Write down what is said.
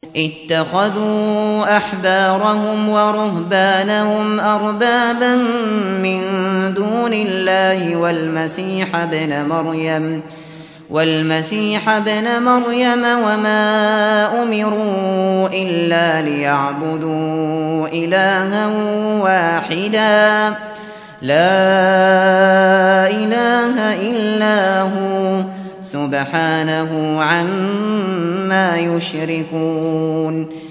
اتخذوا أحبارهم ورهبانهم أربابا من دون الله والمسيح ابن مريم وما أمروا إلا ليعبدوا إلها واحدا لا إله إلا هو سبحانه عما يشركون.